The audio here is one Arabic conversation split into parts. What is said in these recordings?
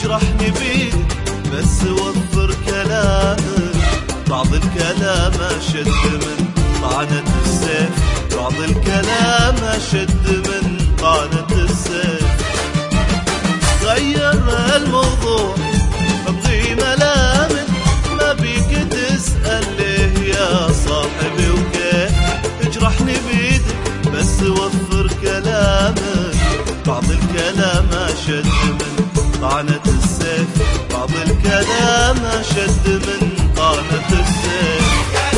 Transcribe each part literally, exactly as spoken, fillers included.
واجرحني بيدك بس وفر كلامك. بعض الكلام أشد من طعنة السيف، بعض الكلام أشد من طعنة السيف. غير الموضوع ابغي ملامك، ما بيك تسأل ليه يا صاحبي وكيف. اجرحني بيدك بس وفر كلامك. بعض الكلام أشد من طعنة السيف، بعض الكلام أشد من طعنة السيف.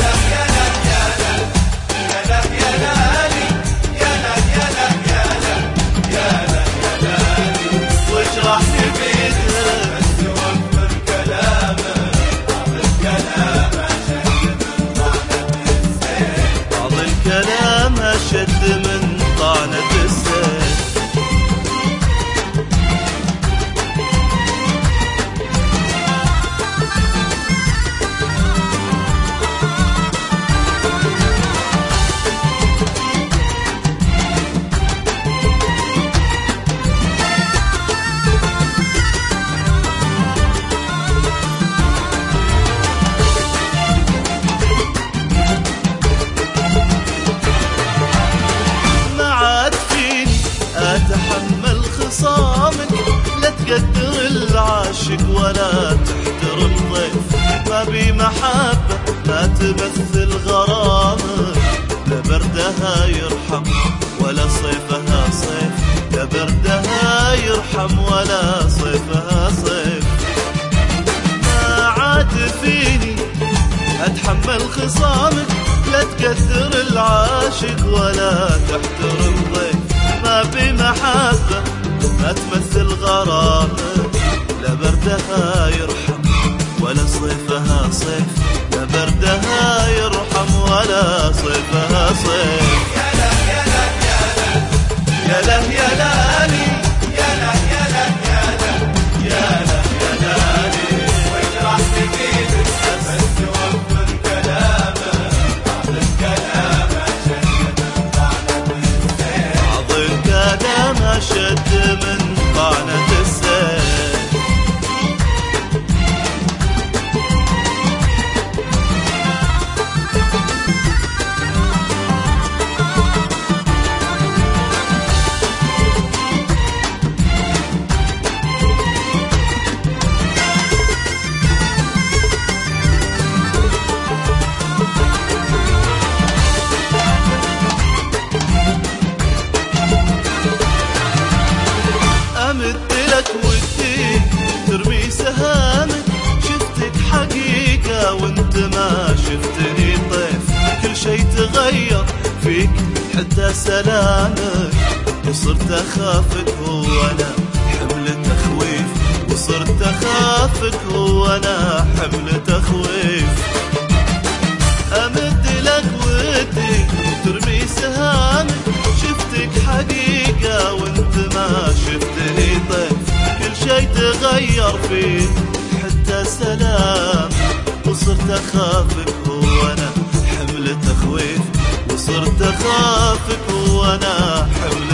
واجرحني بيدك بس وفر كلامك. بعض الكلام أشد من طعنة السيف، بعض الكلام أشد من طعنة السيف. أتحمل خصامك، لا تقدر العاشق ولا تحترم ضيف. ما بي محبة لا تمثل غرامك، لا بردها يرحم ولا صيفها صيف، لا بردها يرحم ولا صيفها صيف. ما عاد فيني أتحمل خصامك، لا تقدر العاشق ولا تحترم ضيف. ما بمحبة ما تمثل غرامك، لا بردها يرحم ولا صيفها صيف، لا بردها يرحم ولا صيفها صيف. يا له يا له يا له يا لالي، يا له يا له يا له يا لالي. واجرحني بيدك بس وفر كلامك. بعض الكلام أشد من طعنة السيف، بعض الكلام أشد من طعنة السيف. أمدلك ودي ترمي سهامك، شفتك حقيقة وانت ما شفتني طيف. كل شي تغير فيك حتى سلامك، وصرت أخافك هو أنا حمل تخويف، وصرت أخافك هو أنا حمل تخويف. أمدلك ودي ترمي سهامك، شفتك حقيقة وانت ما شفتني طيف. كل شي تغير فيك حتى سلام، وصرت أخافك هو أنا حمل تخويف، وصرت أخافك هو أنا حمل